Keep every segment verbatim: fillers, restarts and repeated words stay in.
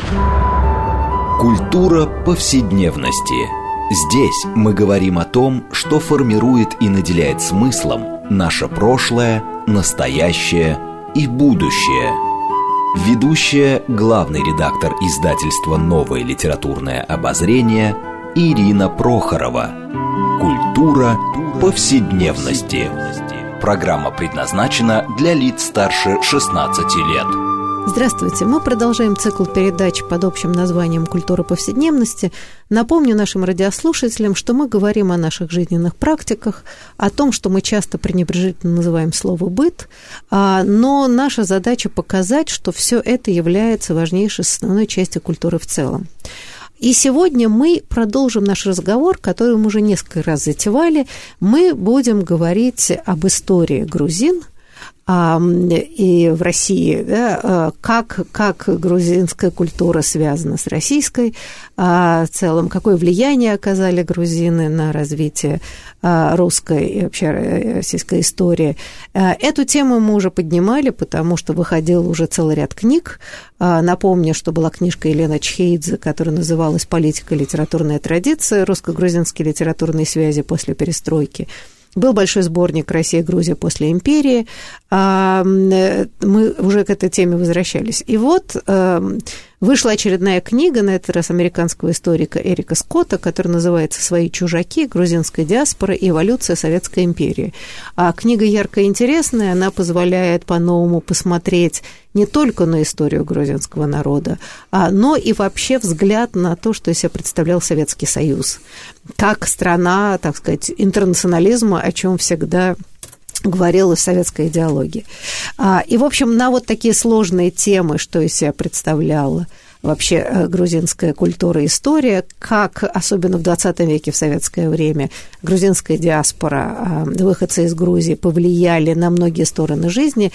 Культура повседневности. Здесь мы говорим о том, что формирует и наделяет смыслом наше прошлое, настоящее и будущее. Ведущая, главный редактор издательства «Новое литературное обозрение» Ирина Прохорова. Культура повседневности. Программа предназначена для лиц старше шестнадцати лет. Здравствуйте, мы продолжаем цикл передач под общим названием «Культура повседневности». Напомню нашим радиослушателям, что мы говорим о наших жизненных практиках, о том, что мы часто пренебрежительно называем слово «быт», но наша задача показать, что все это является важнейшей основной частью культуры в целом. И сегодня мы продолжим наш разговор, который мы уже несколько раз затевали. Мы будем говорить об истории грузин, и в России, да, как, как грузинская культура связана с российской в целом, какое влияние оказали грузины на развитие русской и вообще российской истории. Эту тему мы уже поднимали, потому что выходил уже целый ряд книг. Напомню, что была книжка Елены Чхеидзе, которая называлась «Политика и литературная традиция. Русско-грузинские литературные связи после перестройки». Был большой сборник «Россия и Грузия после империи». Мы уже к этой теме возвращались. И вот вышла очередная книга, на этот раз американского историка Эрика Скотта, которая называется «Свои чужаки. Грузинская диаспора и эволюция Советской империи». А книга яркая и интересная, она позволяет по-новому посмотреть не только на историю грузинского народа, но и вообще взгляд на то, что из себя представлял Советский Союз, как страна, так сказать, интернационализма, о чем всегда говорилось в советской идеологии. И, в общем, на вот такие сложные темы, что из себя представляла вообще грузинская культура и история, как, особенно в двадцатом веке, в советское время, грузинская диаспора, выходцы из Грузии повлияли на многие стороны жизни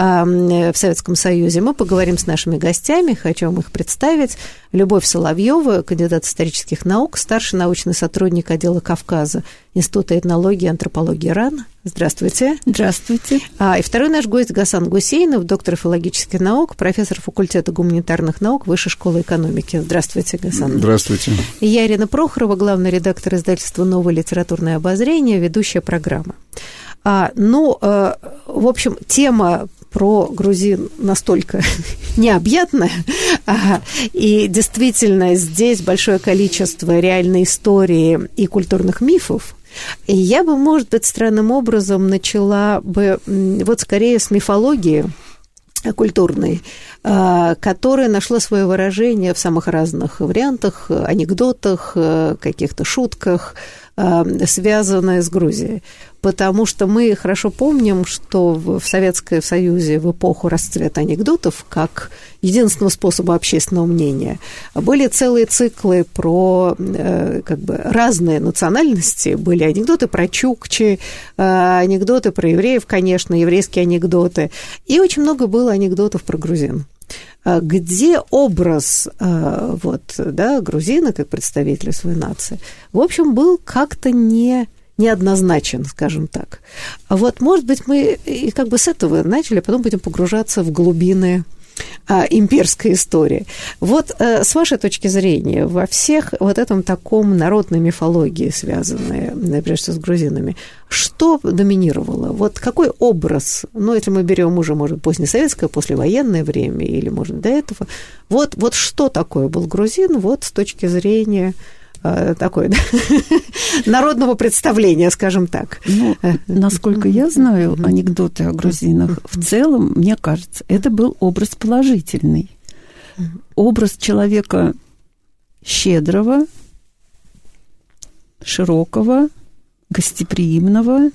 в Советском Союзе. Мы поговорим с нашими гостями, хочу вам их представить. Любовь Соловьева, кандидат исторических наук, старший научный сотрудник отдела Кавказа Института этнологии и антропологии РАН. Здравствуйте. Здравствуйте. А, и второй наш гость Гасан Гусейнов, доктор филологических наук, профессор факультета гуманитарных наук Высшей школы экономики. Здравствуйте, Гасан. Здравствуйте. И я, Ирина Прохорова, главный редактор издательства «Новое литературное обозрение», ведущая программы. А, ну, а, в общем, тема про грузин настолько необъятная, а, и действительно здесь большое количество реальной истории и культурных мифов. И я бы, может быть, странным образом начала бы вот скорее с мифологии культурной, которая нашла свое выражение в самых разных вариантах, анекдотах, каких-то шутках, связанные с Грузией. Потому что мы хорошо помним, что в Советском Союзе в эпоху расцвета анекдотов, как единственного способа общественного мнения, были целые циклы про как бы разные национальности. Были анекдоты про чукчи, анекдоты про евреев, конечно, еврейские анекдоты. И очень много было анекдотов про грузин, где образ вот, да, грузина как представителя своей нации, в общем, был как-то не, неоднозначен, скажем так. А вот, может быть, мы и как бы с этого начали, а потом будем погружаться в глубины а, имперской истории. Вот а, с вашей точки зрения, во всех вот этом таком народной мифологии, связанной, например, с грузинами, что доминировало? Вот какой образ, ну, если мы берем уже, может, позднесоветское, послевоенное время, или, может, до этого, вот, вот что такое был грузин, вот с точки зрения такое, да, народного представления, скажем так. Ну, насколько я знаю анекдоты о грузинах, в целом, мне кажется, это был образ положительный. Образ человека щедрого, широкого, гостеприимного,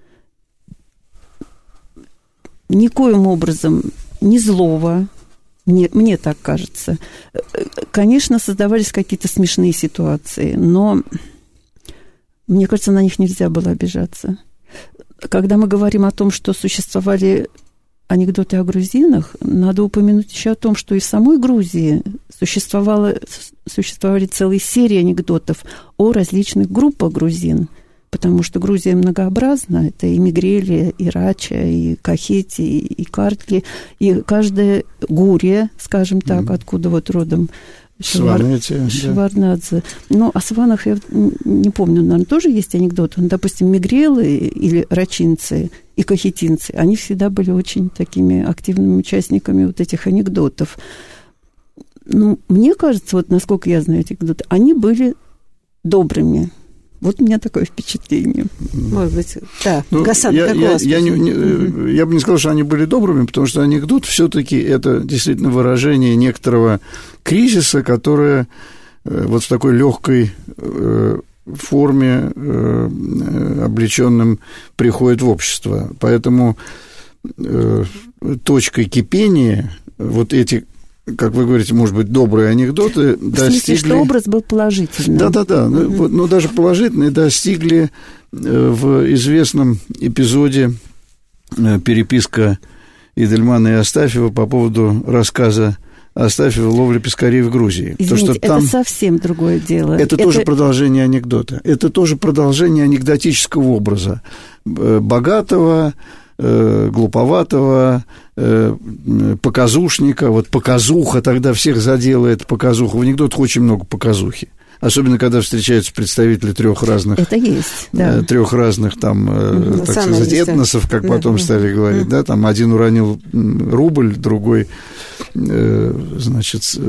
никоим образом не злого. Мне, мне так кажется. Конечно, создавались какие-то смешные ситуации, но, мне кажется, на них нельзя было обижаться. Когда мы говорим о том, что существовали анекдоты о грузинах, надо упомянуть еще о том, что и в самой Грузии существовало, существовали целые серии анекдотов о различных группах грузин, потому что Грузия многообразна. Это и мигрели, и рача, и кахети, и картли, и каждая гурия, скажем так, mm-hmm. откуда вот родом Сванете, Шеварднадзе. Да. Ну, о сванах я не помню, наверное, тоже есть анекдоты. Ну, допустим, мигрелы или рачинцы и кахетинцы, они всегда были очень такими активными участниками вот этих анекдотов. Ну, мне кажется, вот насколько я знаю эти анекдоты, они были добрыми. Вот у меня такое впечатление. Может быть, да. Ну, Гасан, я, как я, у вас? Я, не, не, mm-hmm. я бы не сказал, что они были добрыми, потому что анекдот все-таки это действительно выражение некоторого кризиса, которое вот в такой легкой форме, облеченным, приходит в общество. Поэтому точкой кипения вот эти, как вы говорите, может быть, добрые анекдоты в достигли... смысле, что образ был положительный. Да-да-да, mm-hmm. но, но даже положительные достигли в известном эпизоде переписка Идельмана и Астафьева по поводу рассказа Астафьева «Ловля пескарей в Грузии». Извините, то, что там... это совсем другое дело. Это, это тоже продолжение анекдота. Это тоже продолжение анекдотического образа. Богатого, глуповатого, показушника. Вот показуха тогда всех заделает, показуха. В анекдотах очень много показухи. Особенно, когда встречаются представители трех разных... Это есть, да. Трех разных, там, mm-hmm. так сказать, этносов, как потом mm-hmm. стали говорить, mm-hmm. да, там один уронил рубль, другой, значит,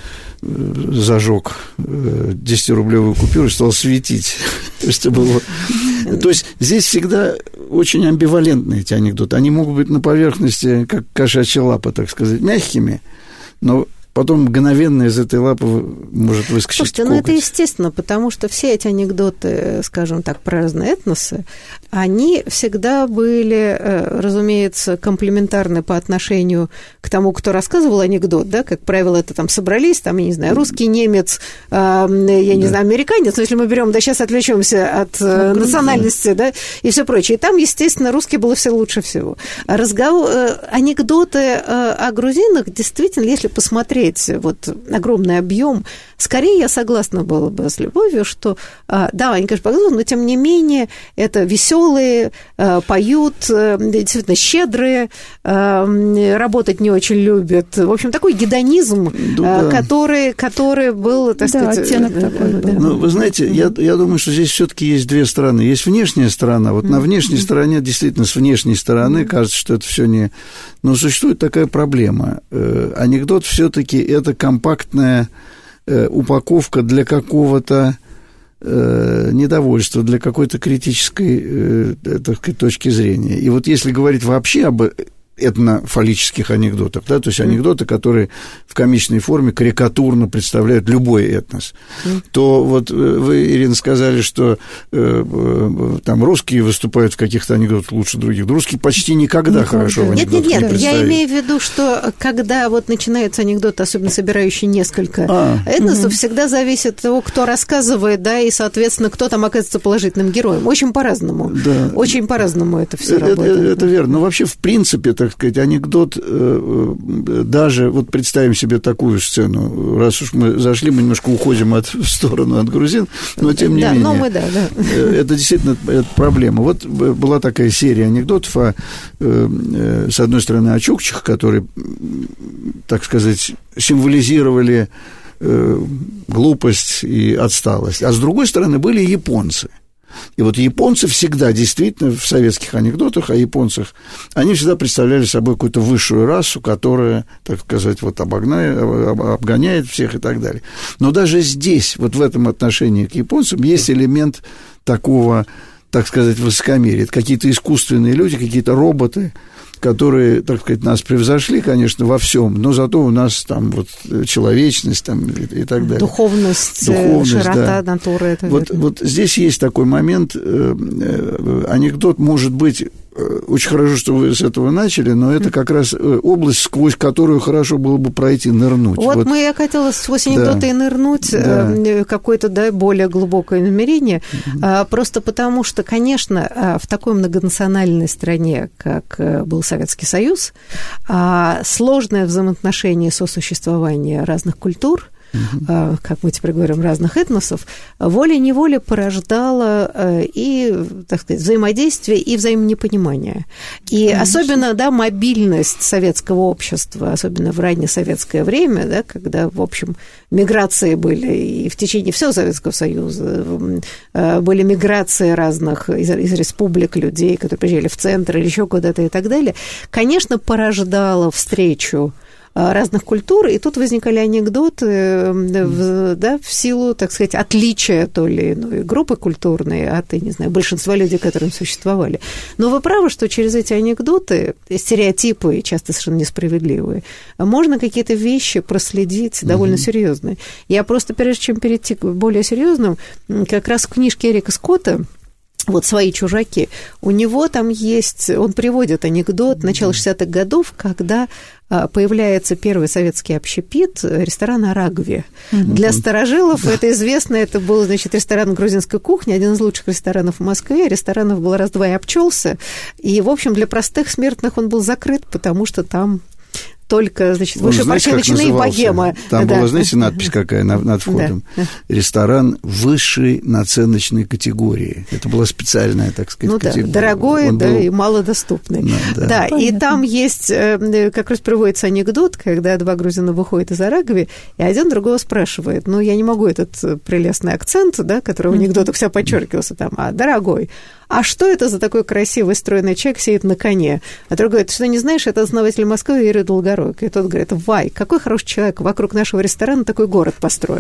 зажег десятирублевую купюру и стал светить. То есть, было... То есть здесь всегда очень амбивалентные эти анекдоты. Они могут быть на поверхности, как кошачья лапа, так сказать, мягкими, но потом мгновенно из этой лапы может выскочить Слушайте, коготь. ну это естественно, потому что все эти анекдоты, скажем так, про разные этносы, они всегда были, разумеется, комплементарны по отношению к тому, кто рассказывал анекдот, да, как правило, это там собрались, там, я не знаю, русский, немец, э, я не да. знаю, американец, но если мы берем, да, сейчас отвлечемся от э, национальности, да, и все прочее, и там, естественно, русский было все лучше всего. Разговор, э, анекдоты э, о грузинах, действительно, если посмотреть вот огромный объем, скорее я согласна была бы с Любовью, что, э, да, они, конечно, показывают, но тем не менее, это веселые, э, поют, э, действительно щедрые, э, работать не очень любят. В общем, такой гедонизм, да. который, который был, так да, сказать... оттенок такой, да. Ну, вы знаете, я, я думаю, что здесь все-таки есть две стороны. Есть внешняя сторона. Вот mm-hmm. на внешней стороне, действительно, с внешней стороны mm-hmm. кажется, что это все не... Но существует такая проблема. Э, анекдот все-таки это компактная э, упаковка для какого-то э, недовольства, для какой-то критической, э, так сказать, точки зрения. И вот если говорить вообще об этнофаллических анекдотах, да, то есть анекдоты, которые в комичной форме карикатурно представляют любой этнос, mm. то вот вы, Ирина, сказали, что э, там русские выступают в каких-то анекдотах лучше других. Русские почти никогда ну, хорошо в анекдотах нет, нет, не нет, я имею в виду, что когда вот начинается анекдот, особенно собирающий несколько а. этносов, mm-hmm. всегда зависит от того, кто рассказывает, да, и, соответственно, кто там оказывается положительным героем. Очень по-разному. Да. Очень по-разному это все это, работает. Это, это верно. Но вообще, в принципе, это так сказать, анекдот, даже, вот представим себе такую сцену, раз уж мы зашли, мы немножко уходим от, в сторону от грузин, но тем не да, менее, но мы, да, да. это действительно это проблема. Вот была такая серия анекдотов, о, с одной стороны, о чукчах, которые, так сказать, символизировали глупость и отсталость, а с другой стороны, были японцы. И вот японцы всегда, действительно, в советских анекдотах о японцах, они всегда представляли собой какую-то высшую расу, которая, так сказать, вот обогнает, обгоняет всех и так далее. Но даже здесь, вот в этом отношении к японцам, есть элемент такого, так сказать, высокомерия. Это какие-то искусственные люди, какие-то роботы, которые, так сказать, нас превзошли, конечно, во всем, но зато у нас там вот человечность там, и, и так далее. Духовность, Духовность широта да. натуры. Это вот, вот здесь есть такой момент, э, э, анекдот может быть, э, очень хорошо, что вы с этого начали, но это как раз область, сквозь которую хорошо было бы пройти, нырнуть. Вот, вот. мы, я хотела сквозь анекдоты да. и нырнуть, да. э, какое-то да, более глубокое намерение, угу. а, просто потому что, конечно, в такой многонациональной стране, как был Советский Союз, а, сложное взаимоотношение, сосуществование разных культур, uh-huh. как мы теперь говорим, разных этносов, волей-неволей порождала и, так сказать, взаимодействие и взаимонепонимание. И Конечно. Особенно, да, мобильность советского общества, особенно в раннесоветское время, да, когда, в общем, миграции были и в течение всего Советского Союза, были миграции разных из, из республик людей, которые приезжали в центр или еще куда-то и так далее, конечно, порождало встречу разных культур, и тут возникали анекдоты в, да, в силу, так сказать, отличия то ли иной группы культурной от, я не знаю, большинства людей, которые существовали. Но вы правы, что через эти анекдоты, стереотипы, часто совершенно несправедливые, можно какие-то вещи проследить довольно mm-hmm. серьезные. Я просто, прежде чем перейти к более серьезным, как раз в книжке Эрика Скотта вот «Свои чужаки», у него там есть, он приводит анекдот начала шестидесятых годов, когда появляется первый советский общепит ресторана «Рагви». Mm-hmm. Для старожилов это известно, это был, значит, ресторан грузинской кухни, один из лучших ресторанов в Москве, ресторанов был раз-два и обчелся, и, в общем, для простых смертных он был закрыт, потому что там только, значит, высшие партии начинали богема. Там да. была, знаете, надпись какая над, над входом? Да. Ресторан высшей наценочной категории. Это была специальная, так сказать, ну, категория. Ну да, дорогой, Он да, был... и малодоступный. Ну, да, да и там есть, как раз приводится анекдот, когда два грузина выходят из Рагви, и один другого спрашивает, ну, я не могу этот прелестный акцент, да, который в анекдотах вся подчеркивался там, а, дорогой, а что это за такой красивый, стройный человек сидит на коне? А другой говорит, что не знаешь, это основатель Москвы Юрий Долгорукий. И тот говорит, вай, какой хороший человек, вокруг нашего ресторана такой город построен.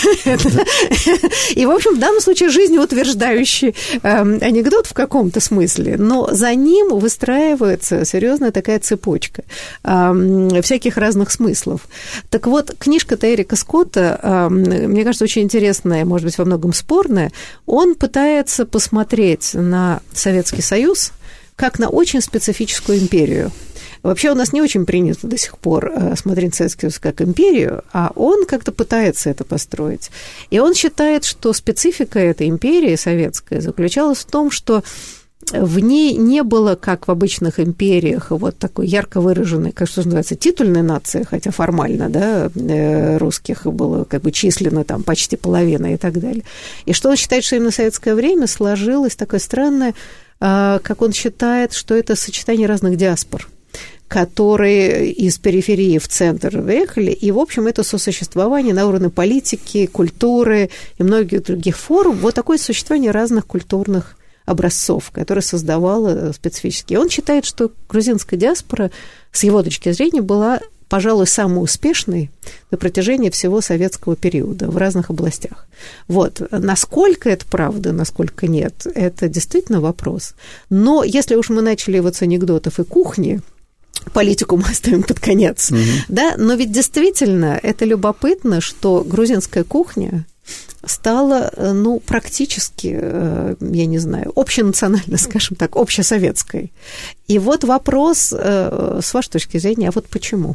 И, в общем, в данном случае жизнеутверждающий анекдот в каком-то смысле, но за ним выстраивается серьезная такая цепочка всяких разных смыслов. Так вот, книжка-то Эрика Скотта, мне кажется, очень интересная, может быть, во многом спорная. Он пытается посмотреть на Советский Союз как на очень специфическую империю. Вообще у нас не очень принято до сих пор смотреть Советский Союз как империю, а он как-то пытается это построить. И он считает, что специфика этой империи советской заключалась в том, что в ней не было, как в обычных империях, вот такой ярко выраженной, как что называется, титульной нации, хотя формально, да, русских было как бы численно там почти половина и так далее. И что он считает, что именно в советское время сложилось такое странное, как он считает, что это сочетание разных диаспор, которые из периферии в центр выехали, и, в общем, это сосуществование на уровне политики, культуры и многих других форм, вот такое существование разных культурных образцов, которые создавала специфически. И он считает, что грузинская диаспора, с его точки зрения, была, пожалуй, самой успешной на протяжении всего советского периода в разных областях. Вот. Насколько это правда, насколько нет, это действительно вопрос. Но если уж мы начали вот с анекдотов и кухни, политику мы оставим под конец, угу. да, но ведь действительно это любопытно, что грузинская кухня стала, ну, практически, я не знаю, общенациональной, скажем так, общесоветской. И вот вопрос, с вашей точки зрения, а вот почему?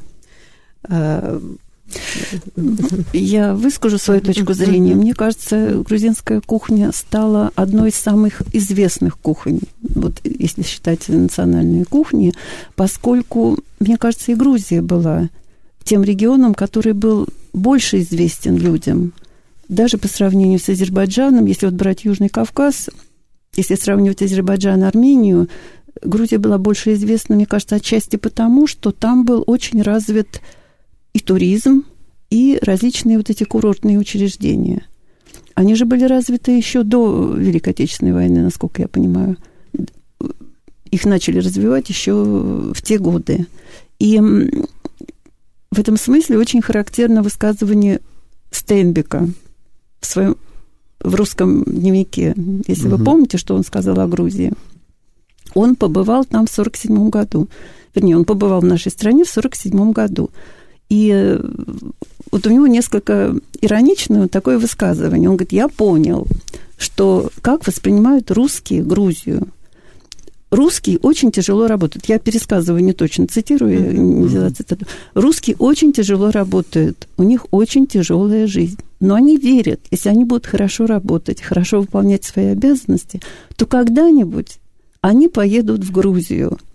Я выскажу свою точку зрения. Мне кажется, грузинская кухня стала одной из самых известных кухонь, вот если считать национальные кухни, поскольку, мне кажется, и Грузия была тем регионом, который был больше известен людям. Даже по сравнению с Азербайджаном, если вот брать Южный Кавказ, если сравнивать Азербайджан и Армению, Грузия была больше известна, мне кажется, отчасти потому, что там был очень развит и туризм, и различные вот эти курортные учреждения. Они же были развиты еще до Великой Отечественной войны, насколько я понимаю. Их начали развивать еще в те годы. И в этом смысле очень характерно высказывание Стейнбека в своем в русском дневнике, если угу. вы помните, что он сказал о Грузии. Он побывал там в сорок седьмом году. Вернее, он побывал в нашей стране в сорок седьмом году. И вот у него несколько ироничное такое высказывание. Он говорит, я понял, что как воспринимают русские Грузию. Русские очень тяжело работают. Я пересказываю не точно, цитирую, не взяла цитату. Русские очень тяжело работают. У них очень тяжелая жизнь. Но они верят, если они будут хорошо работать, хорошо выполнять свои обязанности, то когда-нибудь они поедут в Грузию.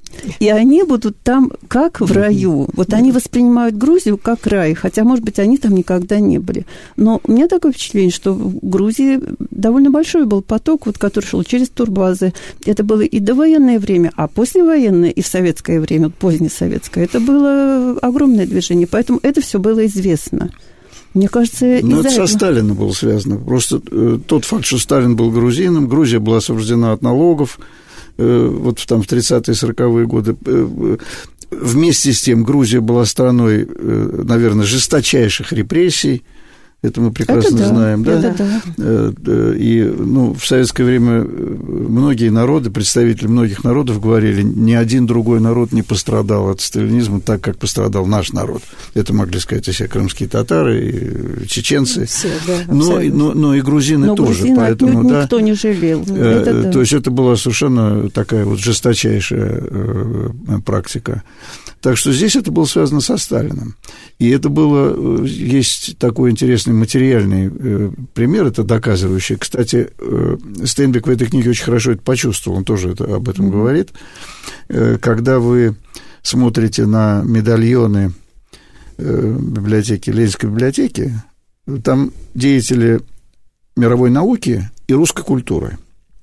И они будут там как в раю. Вот они воспринимают Грузию как рай, хотя, может быть, они там никогда не были. Но у меня такое впечатление, что в Грузии довольно большой был поток, вот, который шел через турбазы. Это было и довоенное время, а послевоенное, и в советское время, вот позднесоветское, это было огромное движение. Поэтому это все было известно. Мне кажется, Но это этого... со Сталином было связано. Просто э, тот факт, что Сталин был грузином, Грузия была освобождена от налогов, э, вот там в тридцатые сороковые годы. Э, вместе с тем Грузия была страной, э, наверное, жесточайших репрессий. Это мы прекрасно это да, знаем, да? Это да. И ну, в советское время многие народы, представители многих народов говорили, ни один другой народ не пострадал от сталинизма так, как пострадал наш народ. Это могли сказать и все крымские татары, и чеченцы, все, да, но, но, но и грузины но тоже. Грузин поэтому, да, никто не жалел. Это да. То есть это была совершенно такая вот жесточайшая практика. Так что здесь это было связано со Сталином. И это было... Есть такой интересный материальный э, пример, это доказывающий. Кстати, э, Стейнбек в этой книге очень хорошо это почувствовал, он тоже это, об этом mm-hmm. говорит. Э, когда вы смотрите на медальоны э, библиотеки, Ленинской библиотеки, там деятели мировой науки и русской культуры.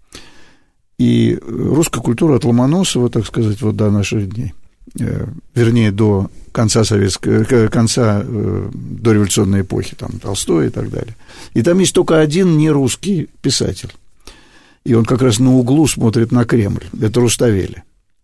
И русская культура от Ломоносова, так сказать, вот до наших дней. Вернее, до конца советской, конца э, дореволюционной эпохи, там, Толстой и так далее. И там есть только один нерусский писатель. И он как раз на углу смотрит на Кремль. Это Руставели.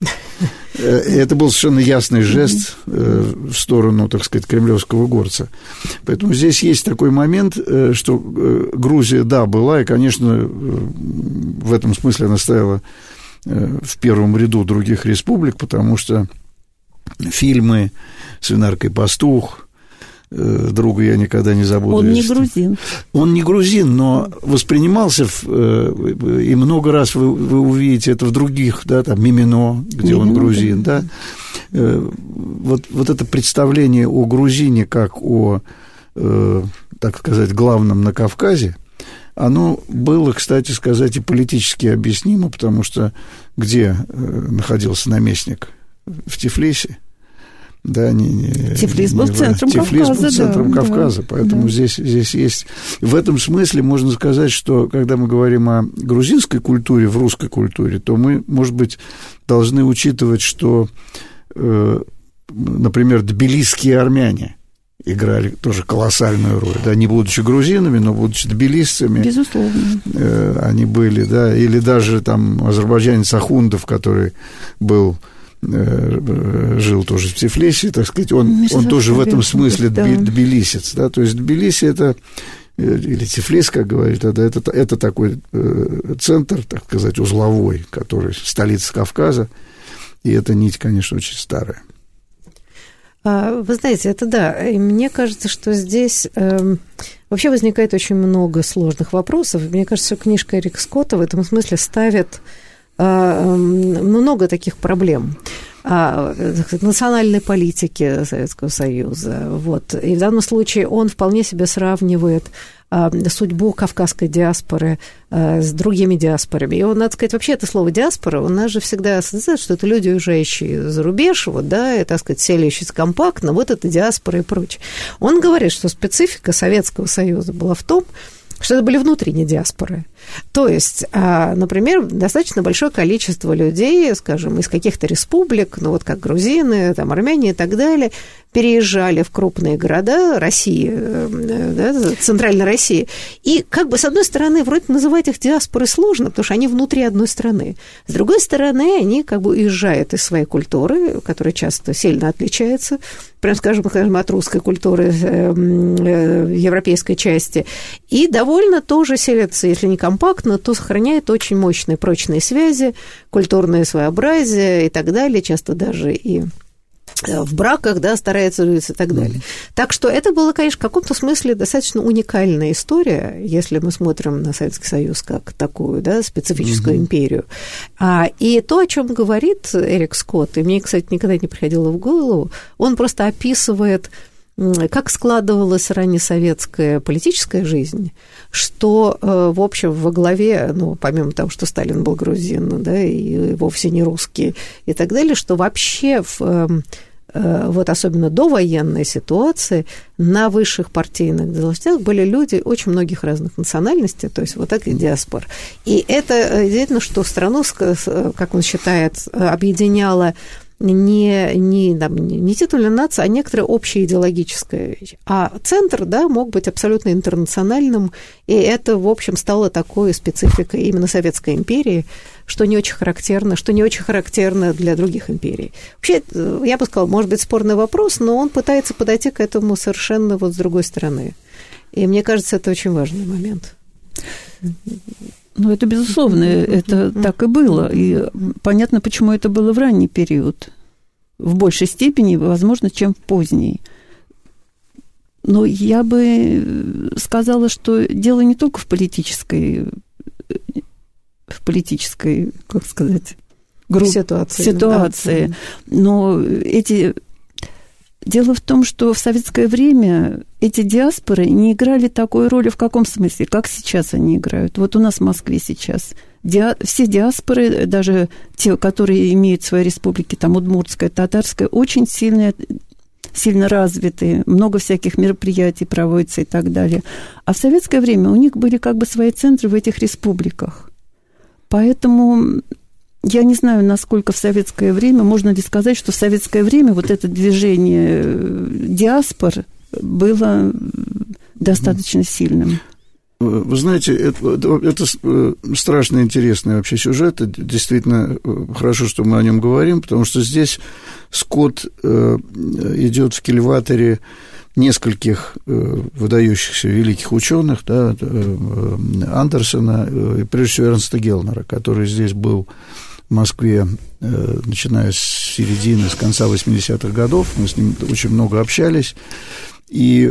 Это был совершенно ясный жест э, в сторону, так сказать, кремлевского горца. Поэтому здесь есть такой момент, э, что э, Грузия, да, была, и, конечно, э, в этом смысле она стояла э, в первом ряду других республик, потому что фильмы «Свинарка и пастух», «Друга я никогда не забуду». Он не грузин. Он не грузин, но воспринимался, в, и много раз вы, вы увидите это в других, да, там, «Мимино», где Мимино, он грузин, да. да. Вот, вот это представление о грузине как о, так сказать, главном на Кавказе, оно было, кстати сказать, и политически объяснимо, потому что где находился наместник? В Тифлисе. Да, не, не, Тифлис был не, центром Тифлис Кавказа. был центром да, Кавказа, да, поэтому да. Здесь, здесь есть... В этом смысле можно сказать, что когда мы говорим о грузинской культуре, в русской культуре, то мы, может быть, должны учитывать, что, э, например, тбилисские армяне играли тоже колоссальную роль, да, не будучи грузинами, но будучи тбилисцами. Безусловно. Э, они были, да, или даже там азербайджанец Ахундов, который был... жил тоже в Тифлисе, так сказать, он, он тоже в этом смысле да. тбилисец, да, то есть Тбилиси это, или Тифлис, как говорит, это, это, это такой э, центр, так сказать, узловой, который столица Кавказа, и эта нить, конечно, очень старая. Вы знаете, это да, и мне кажется, что здесь э, вообще возникает очень много сложных вопросов, мне кажется, что книжка Эрика Скотта в этом смысле ставит много таких проблем национальной политики Советского Союза. Вот. И в данном случае он вполне себе сравнивает судьбу кавказской диаспоры с другими диаспорами. И он, надо сказать, вообще это слово «диаспора» у нас же всегда ассоциируется, что это люди, уезжающие за рубеж, вот, да, и, так сказать, селящиеся компактно, вот это диаспора и прочее. Он говорит, что специфика Советского Союза была в том, что это были внутренние диаспоры. То есть, например, достаточно большое количество людей, скажем, из каких-то республик, ну вот как грузины, там, армяне и так далее, переезжали в крупные города России, да, Центральной России. И как бы, с одной стороны, вроде называть их диаспорой сложно, потому что они внутри одной страны. С другой стороны, они как бы уезжают из своей культуры, которая часто сильно отличается, прям скажем, скажем, от русской культуры европейской части, и довольно тоже селятся, если не компактно, то сохраняют очень мощные прочные связи, культурное своеобразие и так далее, часто даже и в браках, да, старается жить и так далее. Mm-hmm. Так что это была, конечно, в каком-то смысле достаточно уникальная история, если мы смотрим на Советский Союз как такую, да, специфическую mm-hmm. империю. А, и то, о чем говорит Эрик Скотт, и мне, кстати, никогда не приходило в голову, он просто описывает как складывалась раннесоветская политическая жизнь, что, в общем, во главе, ну, помимо того, что Сталин был грузин, да, и вовсе не русский и так далее, что вообще в вот особенно довоенной ситуации на высших партийных должностях были люди очень многих разных национальностей, то есть вот таких диаспор. И это действительно, что страну, как он считает, объединяла не, не, там, не титульная нация, а некоторая общая идеологическая вещь. А центр, да, мог быть абсолютно интернациональным, и это, в общем, стало такой спецификой именно Советской империи, что не очень характерно, что не очень характерно для других империй. Вообще, я бы сказала, может быть, спорный вопрос, но он пытается подойти к этому совершенно вот с другой стороны. И мне кажется, это очень важный момент. Ну, это безусловно, это так и было. И понятно, почему это было в ранний период. В большей степени, возможно, чем в поздний. Но я бы сказала, что дело не только в политической, в политической, как сказать, групп, ситуации, ситуации да. Но эти... Дело в том, что в советское время эти диаспоры не играли такой роли, в каком смысле, как сейчас они играют. Вот у нас в Москве сейчас Ди... все диаспоры, даже те, которые имеют свои республики, там удмуртская, татарская, очень сильно, сильно развиты, много всяких мероприятий проводится и так далее. А в советское время у них были как бы свои центры в этих республиках. Поэтому... Я не знаю, насколько в советское время, можно ли сказать, что в советское время вот это движение диаспор было достаточно сильным. Вы знаете, это, это страшно интересный вообще сюжет. Действительно, хорошо, что мы о нем говорим, потому что здесь Скотт идет в кильваторе нескольких выдающихся великих ученых, да, Андерсона и, прежде всего, Эрнста Геллнера, который здесь был в Москве, начиная с середины, с конца восьмидесятых годов. Мы с ним очень много общались. И,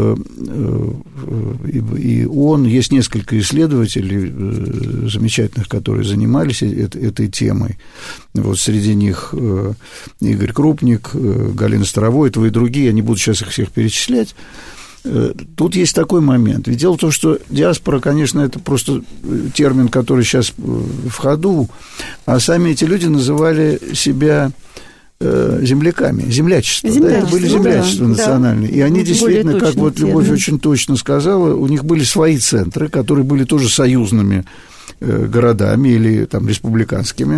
и, и он, есть несколько исследователей замечательных, которые занимались этой темой. Вот среди них Игорь Крупник, Галина Старовойтова и другие, я не буду сейчас их всех перечислять. Тут есть такой момент. Ведь дело в том, что диаспора, конечно, это просто термин, который сейчас в ходу, а сами эти люди называли себя земляками, землячество, землячество, да, это были землячества, да, национальные. Да. И они действительно, как вот Любовь термин. Очень точно сказала, у них были свои центры, которые были тоже союзными городами или там республиканскими.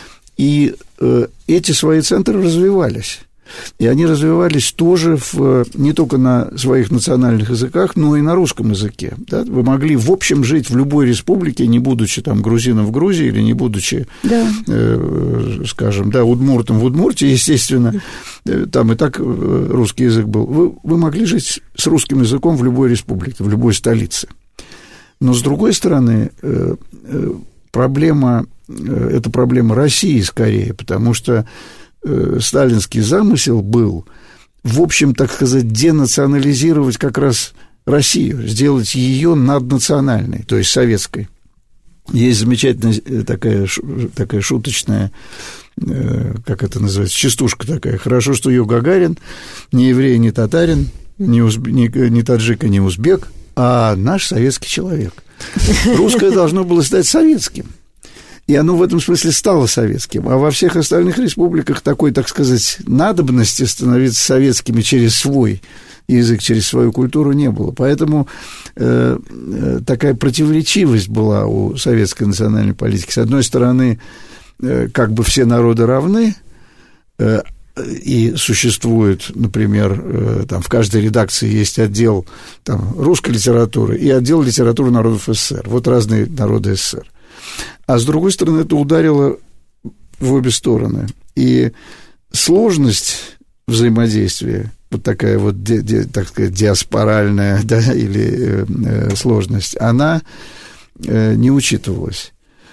И эти свои центры развивались. И они развивались тоже в, не только на своих национальных языках, но и на русском языке. Да? Вы могли, в общем, жить в любой республике, не будучи там грузином в Грузии или не будучи, да. э, скажем, да, удмуртом в Удмуртии, естественно, э, там и так русский язык был. Вы, вы могли жить с русским языком в любой республике, в любой столице. Но, с другой стороны, э, э, проблема, э, это проблема России скорее, потому что сталинский замысел был, в общем, так сказать, денационализировать как раз Россию, сделать ее наднациональной, то есть советской. Есть замечательная такая, такая шуточная, как это называется, частушка такая. Хорошо, что ее Гагарин не еврей, не татарин, не, узб... не, не таджик, не узбек, а наш советский человек. Русское должно было стать советским. И оно в этом смысле стало советским. А во всех остальных республиках такой, так сказать, надобности становиться советскими через свой язык, через свою культуру не было. Поэтому э, такая противоречивость была у советской национальной политики. С одной стороны, э, как бы все народы равны, э, и существует, например, э, там в каждой редакции есть отдел там, русской литературы и отдел литературы народов СССР. Вот разные народы СССР. А с другой стороны, это ударило в обе стороны. И сложность взаимодействия, вот такая вот, ди, ди, так сказать, диаспоральная, да, или э, сложность, она э, не учитывалась.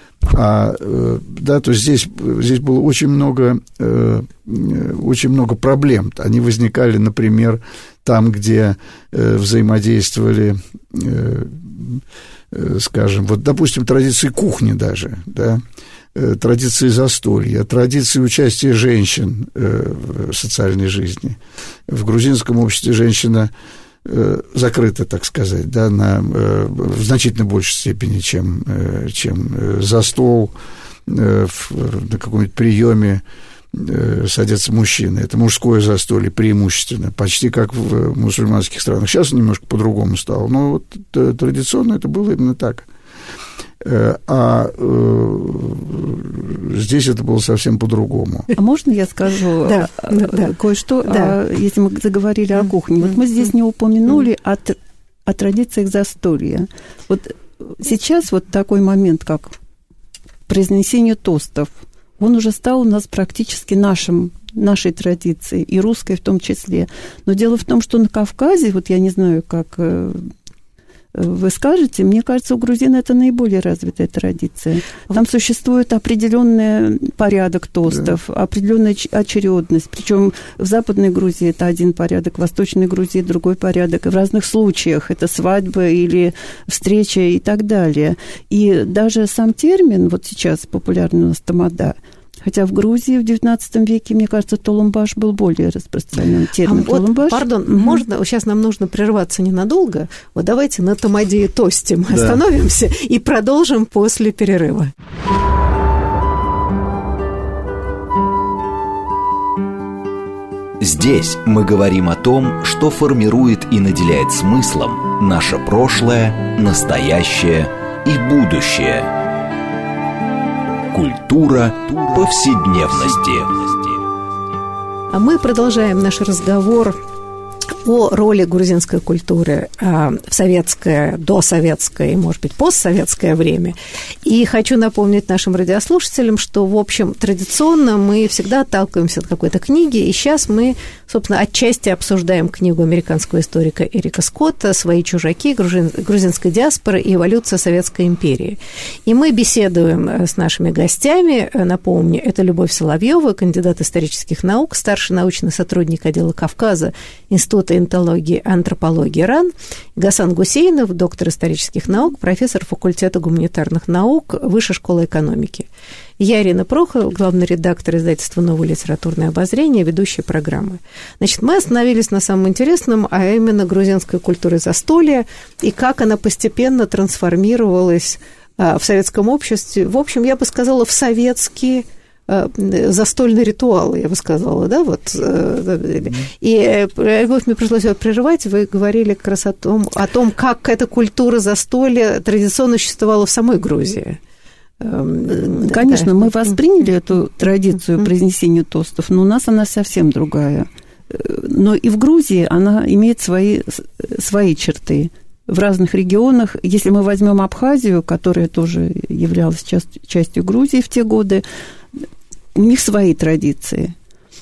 А, э, да, то есть здесь, здесь было очень много, э, очень много проблем. Они возникали, например, там, где э, взаимодействовали... Э, скажем, вот, допустим, традиции кухни даже, да, традиции застолья, традиции участия женщин в социальной жизни. В грузинском обществе женщина закрыта, так сказать, да, на, в значительно большей степени, чем, чем за стол, на каком-нибудь приеме садятся мужчины. Это мужское застолье преимущественно, почти как в мусульманских странах. Сейчас немножко по-другому стало, но вот традиционно это было именно так. А э, здесь это было совсем по-другому. А можно я скажу да, да, кое-что, да. а, если мы заговорили о кухне? Вот мы здесь не упомянули о, о традициях застолья. Вот сейчас вот такой момент, как произнесение тостов, он уже стал у нас практически нашим, нашей традицией, и русской в том числе. Но дело в том, что на Кавказе, вот я не знаю, как вы скажете, мне кажется, у грузин это наиболее развитая традиция. Там существует определенный порядок тостов, да. определенная очередность. Причем в Западной Грузии это один порядок, в Восточной Грузии другой порядок. И в разных случаях это свадьба или встреча и так далее. И даже сам термин, вот сейчас популярный у нас тамада, хотя в Грузии в девятнадцатом веке, мне кажется, толумбаш был более распространен. Термин а вот, толумбаш. Пардон, угу. можно, сейчас нам нужно прерваться ненадолго. Вот давайте на тамаде и тосте мы да. остановимся и продолжим после перерыва. Здесь мы говорим о том, что формирует и наделяет смыслом наше прошлое, настоящее и будущее. Культура повседневности. А мы продолжаем наш разговор о роли грузинской культуры в советское, досоветское и, может быть, постсоветское время. И хочу напомнить нашим радиослушателям, что, в общем, традиционно мы всегда отталкиваемся от какой-то книги, и сейчас мы, собственно, отчасти обсуждаем книгу американского историка Эрика Скотта «Свои чужаки. Грузин, грузинская диаспора и эволюция Советской империи». И мы беседуем с нашими гостями. Напомню, это Любовь Соловьева, кандидат исторических наук, старший научный сотрудник отдела Кавказа Института энтологии и антропологии РАН, Гасан Гусейнов, доктор исторических наук, профессор факультета гуманитарных наук Высшей школы экономики. Я Ирина Прохорова, главный редактор издательства «Новое литературное обозрение», ведущая программы. Значит, мы остановились на самом интересном, а именно грузинской культуре застолья и как она постепенно трансформировалась в советском обществе. В общем, я бы сказала, в советские застольные ритуалы, я бы сказала, да, вот. И, Любовь, мне пришлось его прерывать, вы говорили как раз о том, о том, как эта культура застолья традиционно существовала в самой Грузии. Конечно, да. мы восприняли эту традицию произнесения тостов, но у нас она совсем другая. Но и в Грузии она имеет свои, свои черты. В разных регионах, если мы возьмем Абхазию, которая тоже являлась частью, частью Грузии в те годы, у них свои традиции.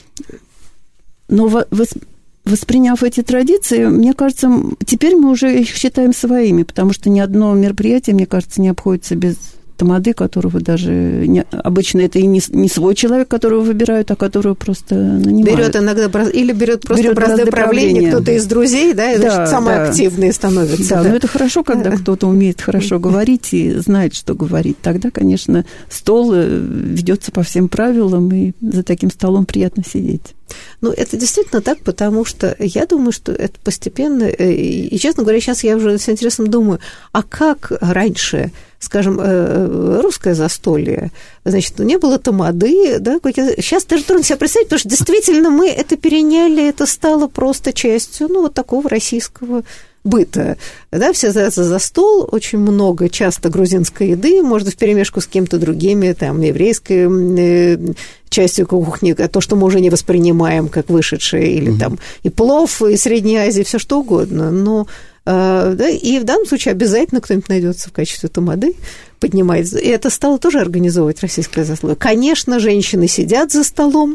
Но восприняв эти традиции, мне кажется, теперь мы уже их считаем своими, потому что ни одно мероприятие, мне кажется, не обходится без тамады, которого даже не, обычно это и не, не свой человек, которого выбирают, а которого просто нанимают. Берет иногда или берет просто берет бразды правления, кто-то из друзей, да, и да, значит, самые да. активные становятся. Да, да, но это хорошо, когда кто-то умеет хорошо говорить и знает, что говорить. Тогда, конечно, стол ведется по всем правилам, и за таким столом приятно сидеть. Ну, это действительно так, потому что я думаю, что это постепенно, и, честно говоря, сейчас я уже с интересом думаю, а как раньше, скажем, русское застолье, значит, не было тамады, да, сейчас даже трудно себе представить, потому что действительно мы это переняли, это стало просто частью, ну, вот такого российского быта, да, все садятся за стол, очень много, часто грузинской еды, может, вперемешку с кем-то другими, там, еврейской частью кухни, то, что мы уже не воспринимаем как вышедшее, или mm-hmm. там и плов, и Средней Азии, все что угодно, но да, и в данном случае обязательно кто-нибудь найдется в качестве тамады, поднимается. И это стало тоже организовывать российское застолье. Конечно, женщины сидят за столом,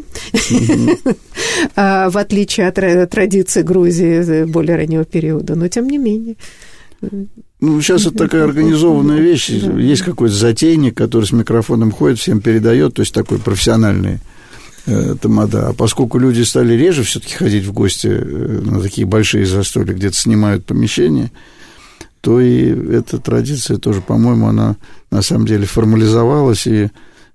в отличие от традиции Грузии более раннего периода, но тем не менее. Ну, сейчас это такая организованная вещь. Есть какой-то затейник, который с микрофоном ходит, всем передает, то есть такой профессиональный тамада. А поскольку люди стали реже все-таки ходить в гости на такие большие застолья, где-то снимают помещения, то и эта традиция тоже, по-моему, она на самом деле формализовалась, и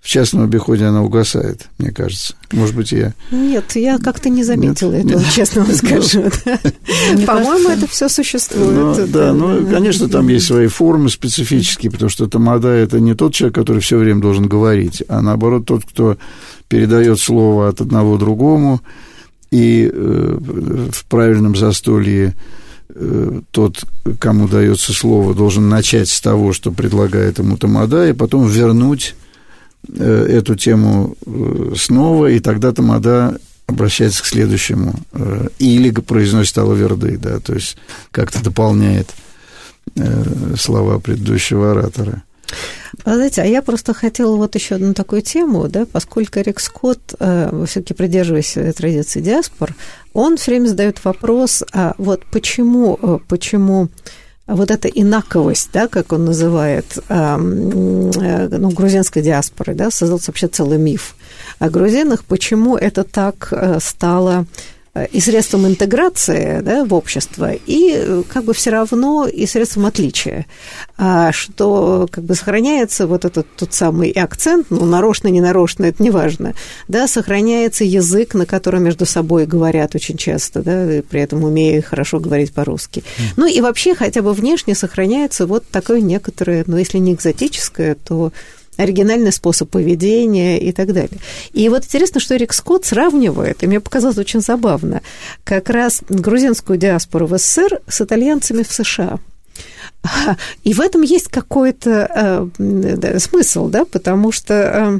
в частном обиходе она угасает, мне кажется. Может быть, я... Нет, я как-то не заметила Нет, этого, нет. честно вам скажу. По-моему, это все существует. Ну, да, ну, конечно, там есть свои формы специфические, потому что тамада – это не тот человек, который все время должен говорить, а наоборот тот, кто передает слово от одного другому, и э, в правильном застолье э, тот, кому дается слово, должен начать с того, что предлагает ему тамада, и потом вернуть э, эту тему э, снова, и тогда тамада обращается к следующему, э, или произносит алаверды, да, то есть как-то дополняет э, слова предыдущего оратора. А, знаете, а я просто хотела вот еще одну такую тему, да, поскольку Рик Скотт, э, все-таки придерживаясь традиции диаспор, он все время задает вопрос, а вот почему, почему вот эта инаковость, да, как он называет, э, ну, грузинской диаспоры, да, создался вообще целый миф о грузинах, почему это так стало и средством интеграции, да, в общество, и как бы все равно и средством отличия, что как бы сохраняется вот этот тот самый акцент, ну, нарочно, ненарочно, это не важно, да, сохраняется язык, на котором между собой говорят очень часто, да, и при этом умея хорошо говорить по-русски. Mm. Ну, и вообще хотя бы внешне сохраняется вот такое некоторое, ну, если не экзотическое, то оригинальный способ поведения и так далее. И вот интересно, что Рик Скотт сравнивает, и мне показалось очень забавно, как раз грузинскую диаспору в СССР с итальянцами в США. И в этом есть какой-то э, смысл, да, потому что... Э,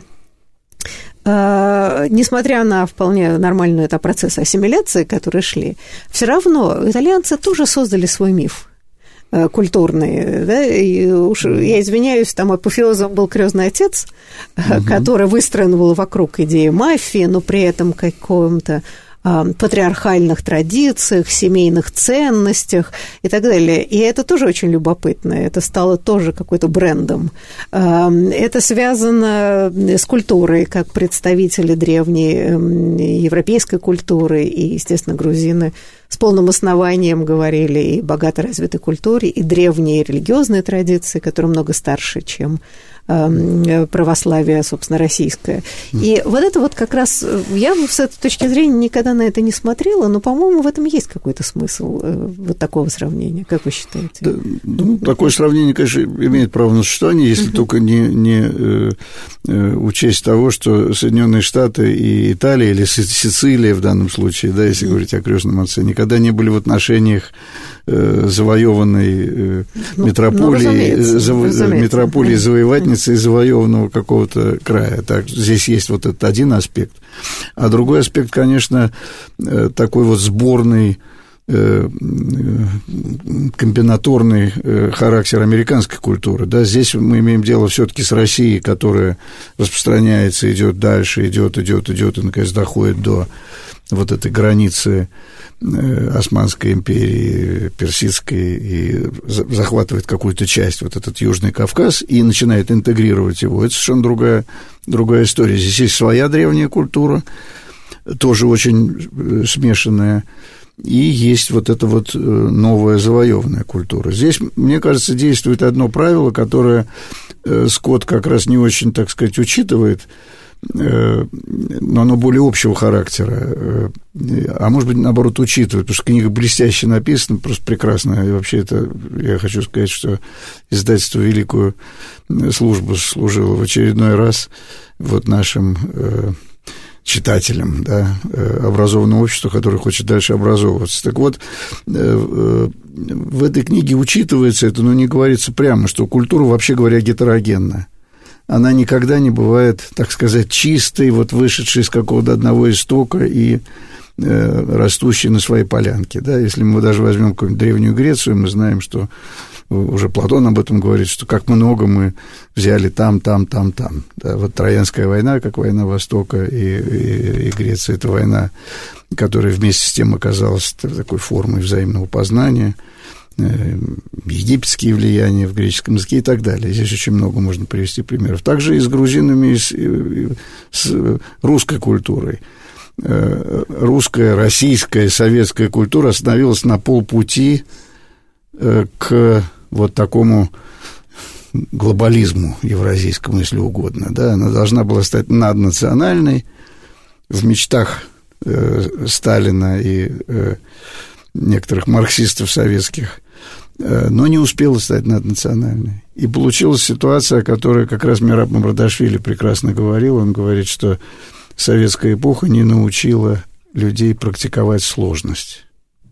несмотря на вполне нормальный это процесс ассимиляции, которые шли, все равно итальянцы тоже создали свой миф культурные, да, и уж я извиняюсь, там апофеозом был «Крестный отец», угу. который выстроен был вокруг идеи мафии, но при этом каком-то патриархальных традициях, семейных ценностях и так далее. И это тоже очень любопытно. Это стало тоже какой-то брендом. Это связано с культурой, как представители древней европейской культуры, и, естественно, грузины с полным основанием говорили и богато развитой культуре, и древние религиозные традиции, которые много старше, чем православие, собственно, российское. И вот это вот как раз, я с этой точки зрения никогда на это не смотрела, но, по-моему, в этом есть какой-то смысл вот такого сравнения. Как вы считаете? Да, ну, такое сравнение, конечно, имеет право на существование, если uh-huh. только не, не э, э, учесть того, что Соединенные Штаты и Италия, или Сицилия в данном случае, да, если uh-huh. говорить о крестном отце, никогда не были в отношениях э, завоеванной э, ну, метрополии, ну, разумеется, зав... разумеется. метрополии завоевательницы и завоеванного какого-то края. Так, здесь есть вот этот один аспект. А другой аспект, конечно, такой вот сборный, комбинаторный характер американской культуры. Да, здесь мы имеем дело все-таки с Россией, которая распространяется, идет дальше, идет, идет, идет, и, наконец, доходит до вот этой границы Османской империи, Персидской, и захватывает какую-то часть, вот этот Южный Кавказ, и начинает интегрировать его. Это совершенно другая, другая история. Здесь есть своя древняя культура, тоже очень смешанная, и есть вот эта вот новая завоеванная культура. Здесь, мне кажется, действует одно правило, которое Скотт как раз не очень, так сказать, учитывает, но оно более общего характера, а может быть, наоборот, учитывает, потому что книга блестяще написана, просто прекрасно, и вообще это, я хочу сказать, что издательство великую службу служило в очередной раз вот нашим читателям, да, образованного общества, которое хочет дальше образовываться. Так вот, в этой книге учитывается это, но не говорится прямо, что культура, вообще говоря, гетерогенна. Она никогда не бывает, так сказать, чистой, вот вышедшей из какого-то одного истока и э, растущей на своей полянке. Да? Если мы даже возьмем какую-нибудь Древнюю Грецию, мы знаем, что уже Платон об этом говорит, что как много мы взяли там, там, там, там. Да? Вот Троянская война, как война Востока, и, и, и Греция – это война, которая вместе с тем оказалась такой формой взаимного познания, египетские влияния в греческом языке и так далее. Здесь очень много можно привести примеров. Также и с грузинами, и с, и с русской культурой. Русская, российская, советская культура остановилась на полпути к вот такому глобализму евразийскому, если угодно, да, она должна была стать наднациональной. В мечтах э, Сталина и э, некоторых марксистов советских, э, но не успела стать наднациональной. И получилась ситуация, о которой как раз Мераб Мамардашвили прекрасно говорил. Он говорит, что советская эпоха не научила людей практиковать сложность.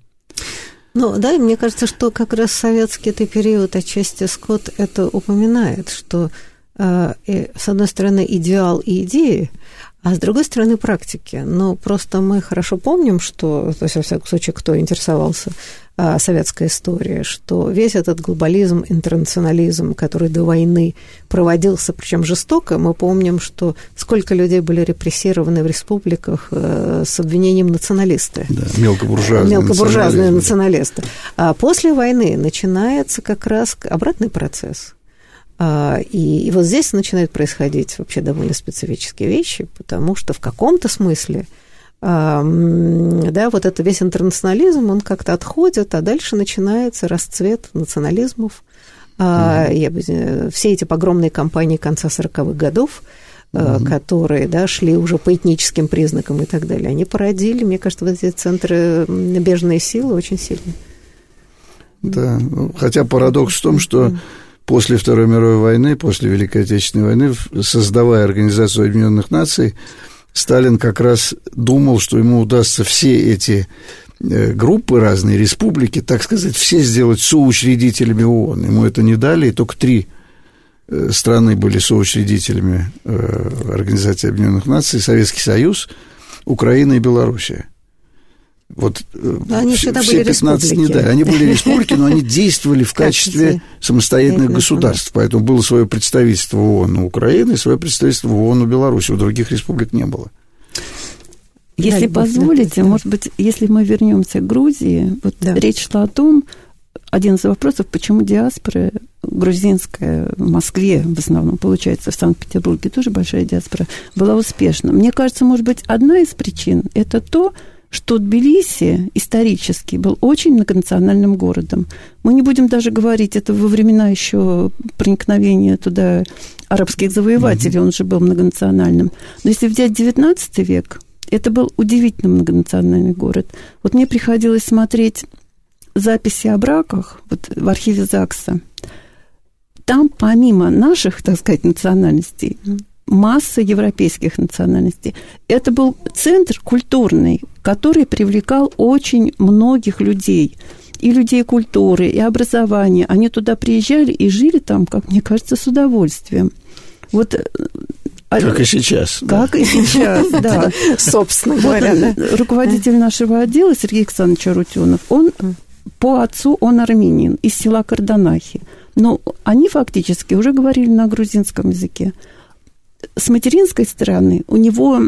Ну, да, и мне кажется, что как раз советский это период, отчасти Скотт это упоминает, что, э, с одной стороны, идеал и идеи, а с другой стороны, практики. Но просто мы хорошо помним, что, то есть, во всяком случае, кто интересовался а, советской историей, что весь этот глобализм, интернационализм, который до войны проводился, причем жестоко, мы помним, что сколько людей были репрессированы в республиках а, с обвинением националисты. Да, мелкобуржуазные, мелкобуржуазные националисты. А после войны начинается как раз обратный процесс. И, и вот здесь начинают происходить вообще довольно специфические вещи, потому что в каком-то смысле, да, вот это весь интернационализм, он как-то отходит, а дальше начинается расцвет национализмов. Mm-hmm. Все эти погромные кампании конца сороковых годов, mm-hmm. которые, да, шли уже по этническим признакам и так далее, они породили, мне кажется, вот эти центры бежной силы очень сильно. Да, хотя парадокс в том, что mm-hmm. после Второй мировой войны, после Великой Отечественной войны, создавая Организацию Объединенных Наций, Сталин как раз думал, что ему удастся все эти группы, разные республики, так сказать, все сделать соучредителями ООН. Ему это не дали, и только три страны были соучредителями Организации Объединенных Наций: Советский Союз, Украина и Белоруссия. Вот они все, всегда все были пятнадцать республики. Не дали. Они были республики, но они действовали в качестве самостоятельных государств. Поэтому было свое представительство в ООН у Украины и свое представительство в ООН у Беларуси. У других республик не было. Если да, позволите, да. может быть, если мы вернемся к Грузии, вот да. речь шла о том, один из вопросов, почему диаспора грузинская в Москве, в основном, получается, в Санкт-Петербурге тоже большая диаспора, была успешна. Мне кажется, может быть, одна из причин – это то, что Тбилиси исторически был очень многонациональным городом. Мы не будем даже говорить, это во времена еще проникновения туда арабских завоевателей, mm-hmm. он же был многонациональным. Но если взять девятнадцатый век, это был удивительно многонациональный город. Вот мне приходилось смотреть записи о браках вот, в архиве ЗАГСа. Там помимо наших, так сказать, национальностей, масса европейских национальностей. Это был центр культурный, который привлекал очень многих людей. И людей культуры, и образования. Они туда приезжали и жили там, как мне кажется, с удовольствием. Вот, как и сейчас. Как да. и сейчас, да. Собственно говоря, вот, да. Руководитель нашего отдела Сергей Александрович Арутюнов, он по отцу, он армянин, из села Карданахи. Но они фактически уже говорили на грузинском языке. С материнской стороны у него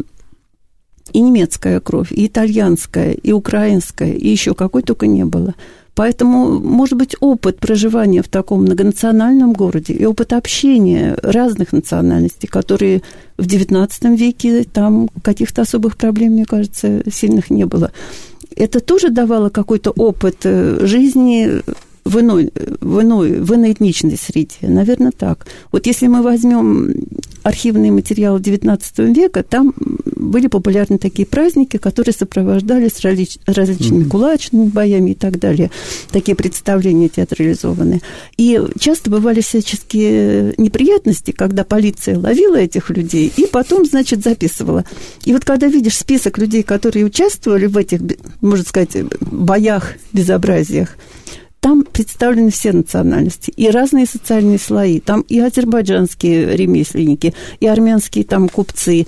и немецкая кровь, и итальянская, и украинская, и еще какой только не было. Поэтому, может быть, опыт проживания в таком многонациональном городе и опыт общения разных национальностей, которые в девятнадцатом веке, там каких-то особых проблем, мне кажется, сильных не было. Это тоже давало какой-то опыт жизни в иной, в иной, в иноэтничной среде. Наверное, так. Вот если мы возьмем архивные материалы девятнадцатого века, там были популярны такие праздники, которые сопровождались различ, различными mm-hmm. кулачными боями и так далее. Такие представления театрализованные. И часто бывали всяческие неприятности, когда полиция ловила этих людей и потом, значит, записывала. И вот когда видишь список людей, которые участвовали в этих, можно сказать, боях, безобразиях, там представлены все национальности и разные социальные слои. Там и азербайджанские ремесленники, и армянские там купцы,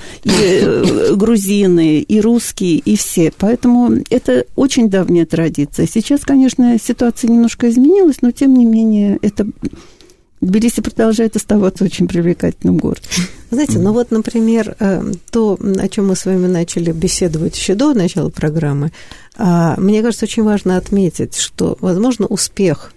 и грузины, и русские, и все. Поэтому это очень давняя традиция. Сейчас, конечно, ситуация немножко изменилась, но, тем не менее, это... Тбилиси продолжает оставаться очень привлекательным городом. Знаете, ну вот, например, то, о чем мы с вами начали беседовать еще до начала программы, мне кажется, очень важно отметить, что, возможно, успех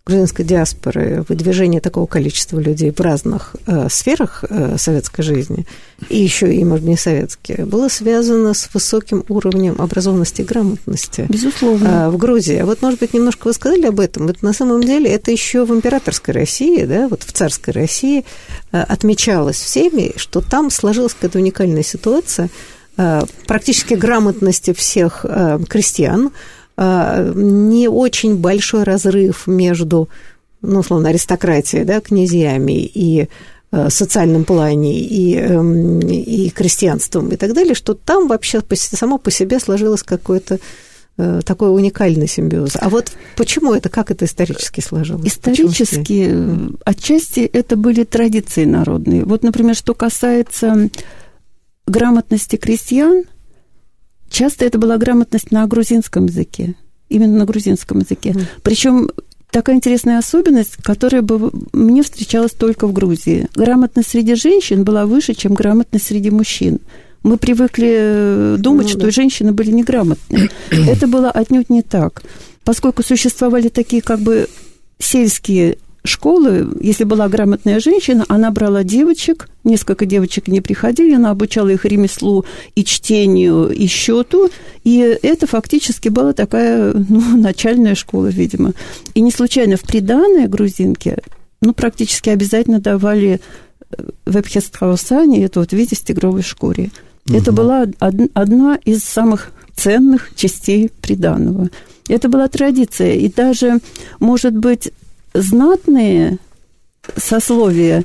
грузинской диаспоры, выдвижение такого количества людей в разных э, сферах э, советской жизни, и еще и, может быть, не советские, было связано с высоким уровнем образованности и грамотности. Безусловно. Э, в Грузии. А вот, может быть, немножко вы сказали об этом. Вот на самом деле это еще в императорской России, да, вот в царской России э, отмечалось всеми, что там сложилась какая-то уникальная ситуация э, практически грамотности всех э, крестьян, не очень большой разрыв между, ну, условно, аристократией, да, князьями и в социальном плане, и, и крестьянством, и так далее, что там вообще само по себе сложилось какой-то такой уникальный симбиоз. А вот почему это, как это исторически сложилось? Исторически, отчасти это были традиции народные. Вот, например, что касается грамотности крестьян, часто это была грамотность на грузинском языке, именно на грузинском языке. Mm. Причем такая интересная особенность, которая бы мне встречалась только в Грузии. Грамотность среди женщин была выше, чем грамотность среди мужчин. Мы привыкли думать, ну, что да. женщины были неграмотные. Это было отнюдь не так. Поскольку существовали такие как бы сельские школы, если была грамотная женщина, она брала девочек, несколько девочек не приходили, она обучала их ремеслу и чтению, и счету, и это фактически была такая, ну, начальная школа, видимо. И не случайно в приданое грузинке, ну, практически обязательно давали вебхестхаусани, это вот видите, в тигровой шкуре. Угу. Это была одна из самых ценных частей приданого. Это была традиция, и даже, может быть, знатные сословия,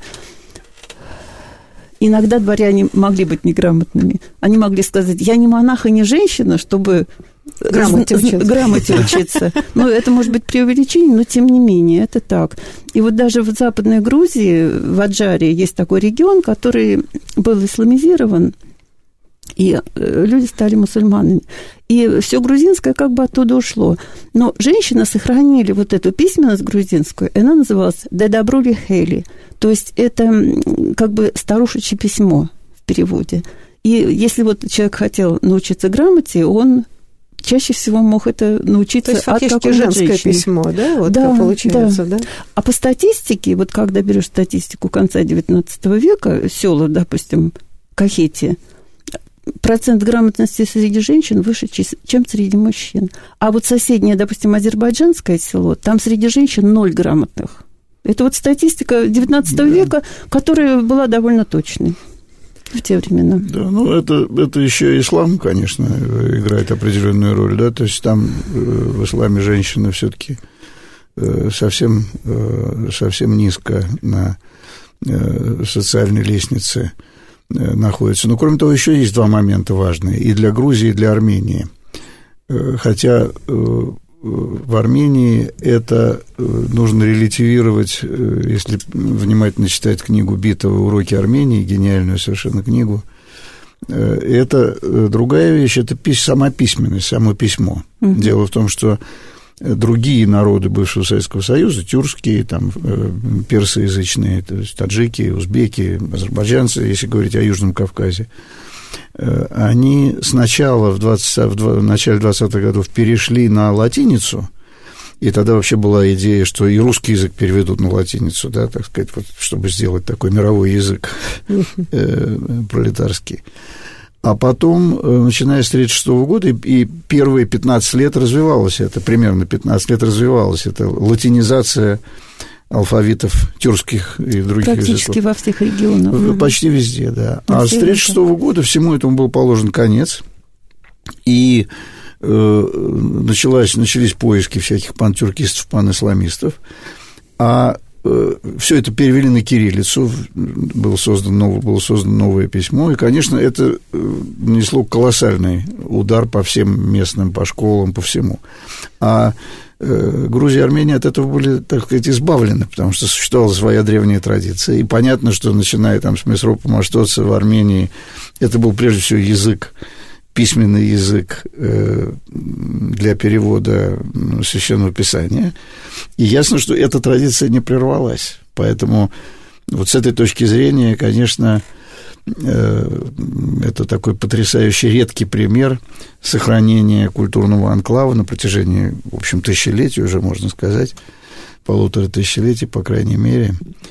иногда дворяне могли быть неграмотными. Они могли сказать: я не монах и не женщина, чтобы грамоте учиться. Грамоте учиться. Ну, это может быть преувеличение, но тем не менее, это так. И вот даже в Западной Грузии, в Аджаре, есть такой регион, который был исламизирован, и люди стали мусульманами. И все грузинское как бы оттуда ушло. Но женщины сохранили вот эту письменность грузинскую, и она называлась «Дедабрули Хейли». То есть это как бы старушечье письмо в переводе. И если вот человек хотел научиться грамоте, он чаще всего мог это научиться от какой-то женщины. То есть фактически женское письмо, да, вот да, как получается, да. да? А по статистике, вот когда берешь статистику конца девятнадцатого века, села, допустим, Кахетия, процент грамотности среди женщин выше, чем среди мужчин. А вот соседнее, допустим, азербайджанское село, там среди женщин ноль грамотных. Это вот статистика девятнадцатого да. века, которая была довольно точной в те времена. Да, ну, это, это еще ислам, конечно, играет определенную роль, да, то есть там в исламе женщины все-таки совсем, совсем низко на социальной лестнице находится. Но, кроме того, еще есть два момента важные и для Грузии, и для Армении. Хотя в Армении это нужно релятивировать, если внимательно читать книгу Битова «Уроки Армении», гениальную совершенно книгу. Это другая вещь, это сама письменность, само письмо. Mm-hmm. Дело в том, что другие народы бывшего Советского Союза, тюркские, там, персоязычные, то есть таджики, узбеки, азербайджанцы, если говорить о Южном Кавказе, они сначала в, двадцать, в начале двадцатых годов перешли на латиницу, и тогда вообще была идея, что и русский язык переведут на латиницу, да, так сказать, вот, чтобы сделать такой мировой язык пролетарский. А потом, начиная с тридцать шестого года, и первые пятнадцать лет развивалось это, примерно пятнадцать лет развивалось это латинизация алфавитов тюркских и других языков. Практически во всех регионах. Почти везде, да. Во а с тридцать шестого года всему этому был положен конец, и э, началась, начались поиски всяких пантюркистов, панисламистов, а все это перевели на кириллицу, было создано, было создано новое письмо, и, конечно, это нанесло колоссальный удар по всем местным, по школам, по всему. А Грузия и Армения от этого были, так сказать, избавлены, потому что существовала своя древняя традиция, и понятно, что, начиная там с Месропа Маштоца в Армении, это был прежде всего язык, письменный язык для перевода Священного Писания. И ясно, что эта традиция не прервалась. Поэтому вот с этой точки зрения, конечно, это такой потрясающий редкий пример сохранения культурного анклава на протяжении, в общем, тысячелетий уже, можно сказать, полутора тысячелетий, по крайней мере,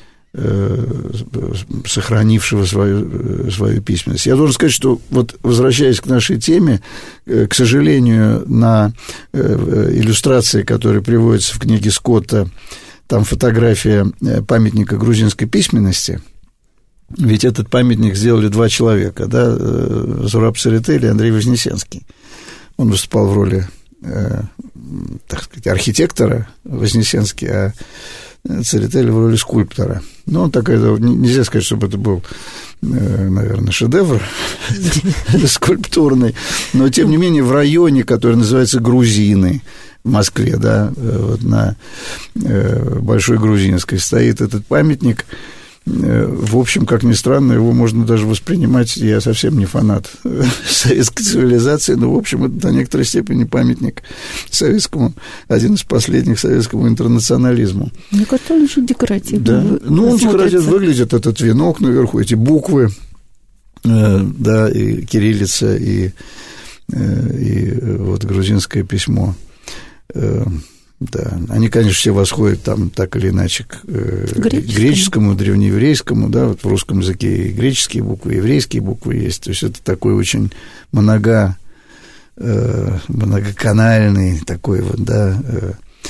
сохранившего свою, свою письменность. Я должен сказать, что вот, возвращаясь к нашей теме, к сожалению, на иллюстрации, которые приводятся в книге Скотта, там фотография памятника грузинской письменности, ведь этот памятник сделали два человека, да, Зураб Церетели и Андрей Вознесенский. Он выступал в роли, так сказать, архитектора, Вознесенский, а Церетели в роли скульптора. Ну, он такой, нельзя сказать, чтобы это был, наверное, шедевр скульптурный, но, тем не менее, в районе, который называется Грузины, в Москве, да, вот на Большой Грузинской стоит этот памятник. В общем, как ни странно, его можно даже воспринимать, я совсем не фанат советской цивилизации, но, в общем, это до некоторой степени памятник советскому, один из последних советскому интернационализму. Мне кажется, он очень декоративный. Да. Ну, он декоративно выглядит, этот венок наверху, эти буквы, да, и кириллица, и, и вот грузинское письмо. Да, они, конечно, все восходят там так или иначе к греческому, греческому древнееврейскому, да, вот в русском языке и греческие буквы, и еврейские буквы есть, то есть это такой очень много, э, многоканальный такой вот, да, э,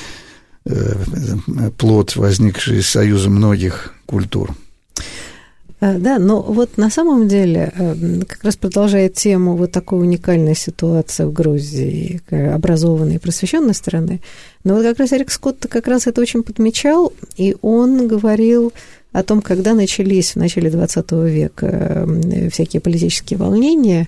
э, плод, возникший из союза многих культур. Да, но вот на самом деле, как раз продолжая тему вот такой уникальной ситуации в Грузии, образованной и просвещенной страны, но вот как раз Эрик Скотт как раз это очень подмечал, и он говорил о том, когда начались в начале двадцатого века всякие политические волнения,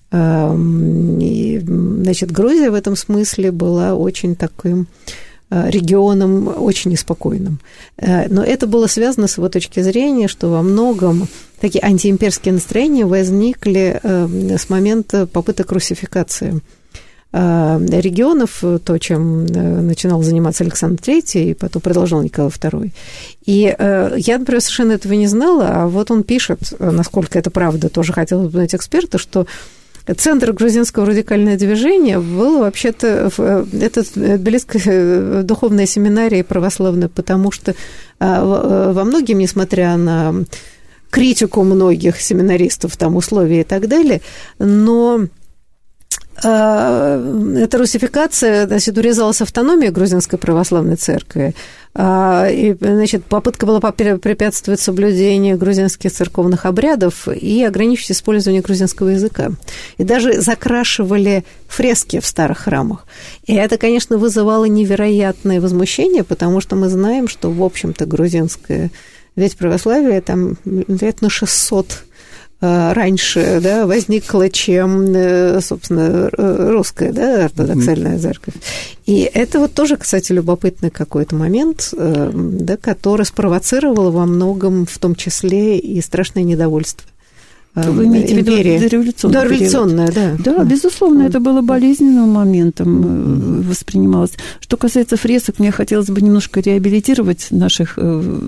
и, значит, Грузия в этом смысле была очень таким регионом очень неспокойным. Но это было связано с его точки зрения, что во многом такие антиимперские настроения возникли с момента попыток русификации регионов, то, чем начинал заниматься Александр Третий, и потом продолжал Николай Второй. И я, например, совершенно этого не знала, а вот он пишет, насколько это правда, тоже хотел узнать эксперта, что центр грузинского радикального движения был вообще-то это Тбилисская духовная семинария православная, потому что во многим, несмотря на критику многих семинаристов, там, условий и так далее, но эта русификация, значит, урезалась автономия грузинской православной церкви, и, значит, попытка была препятствовать соблюдению грузинских церковных обрядов и ограничить использование грузинского языка. И даже закрашивали фрески в старых храмах. И это, конечно, вызывало невероятное возмущение, потому что мы знаем, что, в общем-то, грузинское, ведь православие там лет на шестьсот раньше, да, возникла, чем, собственно, русская, да, ортодоксальная церковь. И это вот тоже, кстати, любопытный какой-то момент, да, который спровоцировал во многом, в том числе, и страшное недовольство. Вы имеете в виду дореволюционное? Да, революционное, да. Да, безусловно, это было болезненным моментом, воспринималось. Что касается фресок, мне хотелось бы немножко реабилитировать наших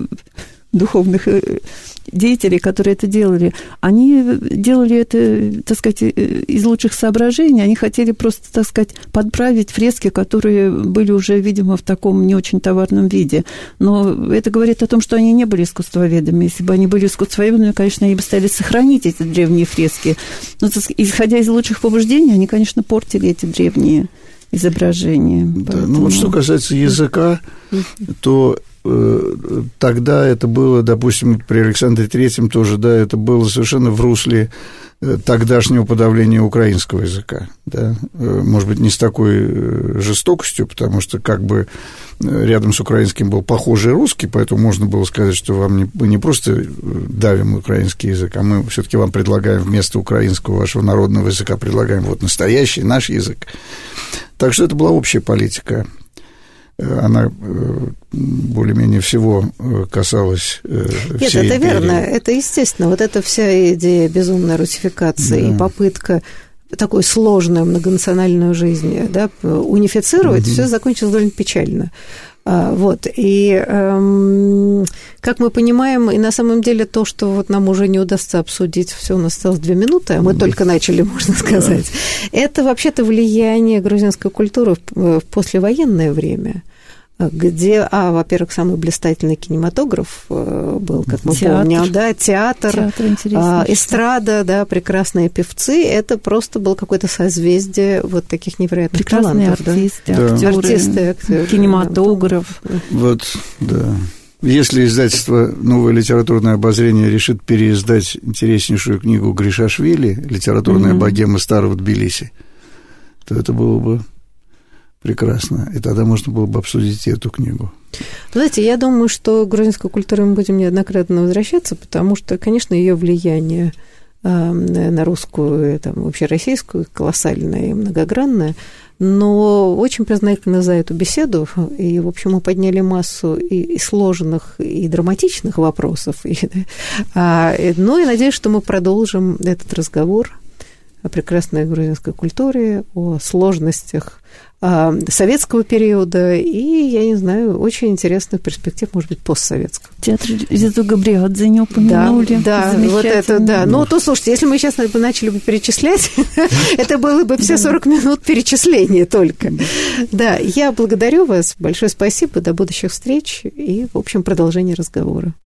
духовных деятелей, которые это делали. Они делали это, так сказать, из лучших соображений. Они хотели просто, так сказать, подправить фрески, которые были уже, видимо, в таком не очень товарном виде. Но это говорит о том, что они не были искусствоведами. Если бы они были искусствоведами, конечно, они бы стали сохранить эти древние фрески. Но, исходя из лучших побуждений, они, конечно, портили эти древние изображения. Да, поэтому... Ну, вот что касается языка, то тогда это было, допустим, при Александре Третьем тоже, да, это было совершенно в русле тогдашнего подавления украинского языка, да, может быть, не с такой жестокостью, потому что как бы рядом с украинским был похожий русский, поэтому можно было сказать, что вам не, мы не просто давим украинский язык, а мы все-таки вам предлагаем вместо украинского вашего народного языка предлагаем вот настоящий наш язык. Так что это была общая политика. Она более-менее всего касалась всей Нет, это империи. Верно, это естественно. Вот эта вся идея безумной русификации, да, и попытка такую сложную многонациональную жизнь, да, унифицировать, угу. Все закончилось довольно печально. Вот, и, эм, как мы понимаем, и на самом деле то, что вот нам уже не удастся обсудить, все, у нас осталось две минуты, а мы mm-hmm. только начали, можно сказать, это вообще-то влияние грузинской культуры в послевоенное время. где, а, во-первых, самый блистательный кинематограф был, как мы театр. помним, да, театр, театр а, эстрада, да, прекрасные певцы, это просто было какое-то созвездие вот таких невероятных прекрасные талантов. Артисты, да? актеры, артисты, актеры, кинематограф. Вот, да. Если издательство «Новое литературное обозрение» решит переиздать интереснейшую книгу Гришашвили «Литературная mm-hmm. богема старого Тбилиси», то это было бы прекрасно. И тогда можно было бы обсудить эту книгу. Знаете, я думаю, что к грузинской культуре мы будем неоднократно возвращаться, потому что, конечно, ее влияние на русскую, там, вообще российскую колоссальное и многогранное, но очень признательна за эту беседу, и, в общем, мы подняли массу и, и сложных, и драматичных вопросов, и, а, ну, и надеюсь, что мы продолжим этот разговор о прекрасной грузинской культуре, о сложностях советского периода и, я не знаю, очень интересных перспектив, может быть, постсоветского. Театр Зизу Габриадзе не упомянули. Да, да, вот это, да. Ну, то, слушайте, если мы сейчас начали бы перечислять, это было бы все сорок минут перечисления только. Да, я благодарю вас, большое спасибо, до будущих встреч и, в общем, продолжения разговора.